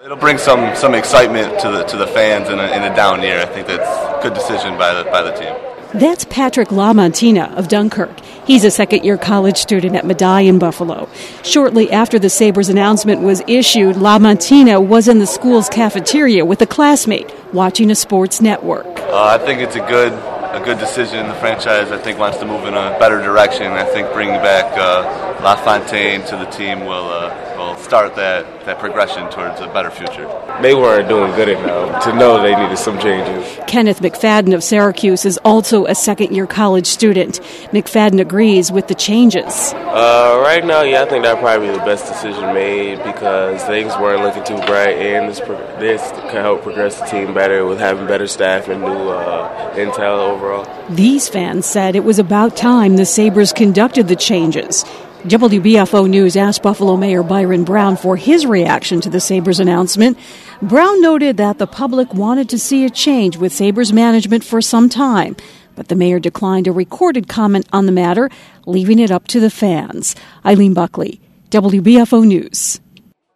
It'll bring some excitement to the fans in a down year. I think that's a good decision by the team. That's Patrick LaMontina of Dunkirk. He's a second-year college student at Medallion Buffalo. Shortly after the Sabres announcement was issued, LaMontina was in the school's cafeteria with a classmate watching a sports network. I think it's a good decision. The franchise, I think, wants to move in a better direction. I think bringing back LaFontaine to the team will start that progression towards a better future. They weren't doing good enough to know they needed some changes. Kenneth McFadden of Syracuse is also a second-year college student. McFadden agrees with the changes. Right now, I think that'd probably be the best decision made because things weren't looking too bright, and this can help progress the team better with having better staff and new intel overall. These fans said it was about time the Sabres conducted the changes. WBFO News asked Buffalo Mayor Byron Brown for his reaction to the Sabres announcement. Brown noted that the public wanted to see a change with Sabres management for some time, but the mayor declined a recorded comment on the matter, leaving it up to the fans. Eileen Buckley, WBFO News.